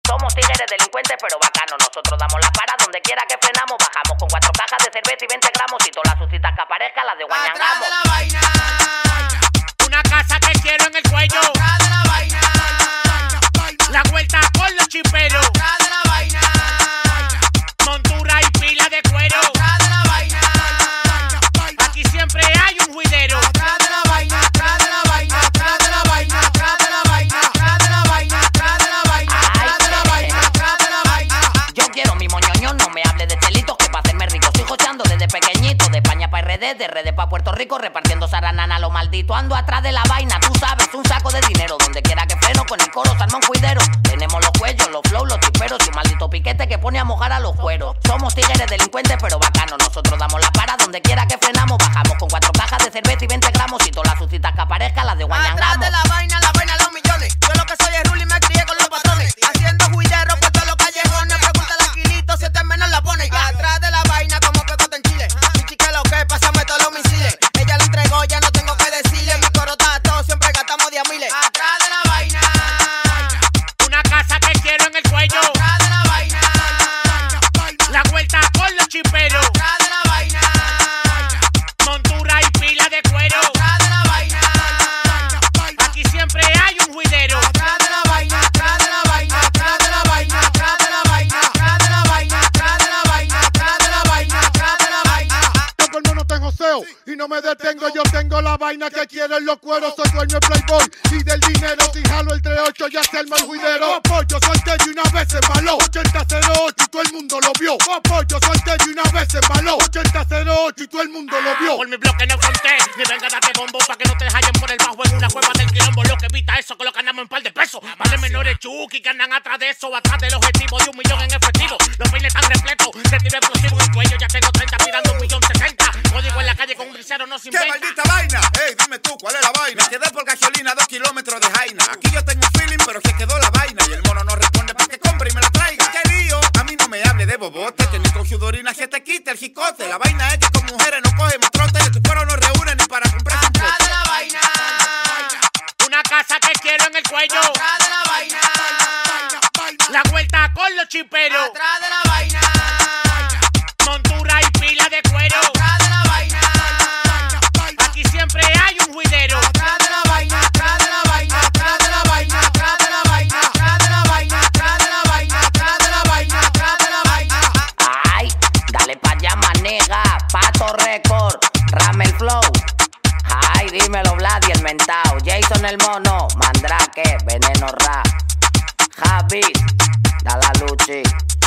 Somos tigres delincuentes pero bacanos. Nosotros damos la para donde quiera que frenamos. Bajamos con 4 cajas de cerveza y 20 gramos. Y todas las sucitas que aparezcan las de Atrás Guañangamos. de la vaina. Una casa que quiero en el cuello. Atrás de la vaina. La vuelta con los chiperos. Atrás de la vaina. Montura y pila de cuero. Atrás de la vaina. Aquí siempre hay un juidero. Atrás de la vaina. Atrás de la vaina. Atrás de la vaina. Atrás de la vaina. Atrás de la vaina. Atrás de la vaina. Atrás de la vaina. Atrás de la vaina. Yo quiero mi moñoño, no me hable de chelitos, que pa' hacerme rico estoy jocheando desde pequeñito. De España pa' RD, de RD pa' Puerto Rico, repartiendo saranana lo maldito. Ando atrás de la vaina, tú sabes, un saco de dinero. Donde quiera que freno, con el coro se arma un juidero. Tenemos los cuellos, los flows, los chiperos y un maldito piquete que pone a mojar a los cueros. Somos tigres delincuentes pero bacanos. Nosotros damos la para donde quiera que frenamos. Bajamos con 4 cajas de cerveza y 20 gramos. Y todas las sucitas que aparezcan las de Atrás Guañangamos. de la vaina los millones. Yo lo que soy es Ruli y me crié con los patrones. Haciendo juidero por todos los callejones. Pregunta al Aquilito si este menos la pone. Atrás de la vaina como pecote en Chile. Chichi que lo que pásame todos los misiles. Ella lo entregó, ya no tengo que decirle. Mi coro está todo, siempre gastamos 10 miles. Atrás de la vaina. Una casa que quiero en el cuello. Atrás de la vaina. La vuelta con los chiperos. Atrás de la vaina. Montura y pila de cuero. Atrás de la vaina. Aquí siempre hay un juidero. Atrás de la vaina. Atrás de la vaina. Atrás de la vaina. Atrás de la vaina. Atrás de la vaina. Atrás de la vaina. Atrás de la vaina. Atrás de la vaina. Tengo el mono, tengo seo y no me detengo. Yo tengo la vaina que quieren los cueros. Soy dueño de Playboy y del dinero. Si jalo el 38 ya se arma el juidero. Pollo solté y una vez se embaló. 8008 y todo el mundo lo vio. Pollo solté y una vez se embaló. 8008 y todo el mundo lo vio. Por mi bloque no fronté, ni venga date bombo pa' que no te hallen por el bajo en una cueva del quilombo. Lo que evita eso, que lo ganamos en par de pesos. Más de menores chuki que andan atrás de eso, atrás del objetivo de 1 millón en efectivo. Los peines están repletos, te tiro explosivo en el cuello, ya tengo 30 tirando 1.060.000. Código en la calle con un brisero no se ¡Qué inventa. maldita vaina! Ey, dime tú, ¿cuál es la vaina? Me quedé por gasolina 2 kilómetros de Jaina. Aquí yo tengo un feeling, pero se quedó la vaina. Y el mono no responde para que compre y me la traiga. ¡Qué lío! A mí no me hable de bobote, que ni con sudorina se te quita el jicote. La vaina es que con mujeres no coge trote, que tu cuero no reúne ni para comprar un Atrás pote. de la vaina. Una casa que quiero en el cuello. Atrás de la vaina. La vuelta con los chiperos. Atrás de la vaina. Montura y pila de cuero. Atrás de la vaina. Aquí siempre hay un juidero. Atrás de la vaina. Atrás de la vaina. Atrás de la vaina. Atrás de la vaina. Atrás de la vaina. Atrás de la vaina. Atrás de la vaina. Atrás de la vaina. Ay, dale pa' allá, manega. Pato Record, Ramel Flow. Ay, dímelo, Vlad y el mentao. Jason el mono, Mandrake, Veneno Rap. Javi, Dala Luchi.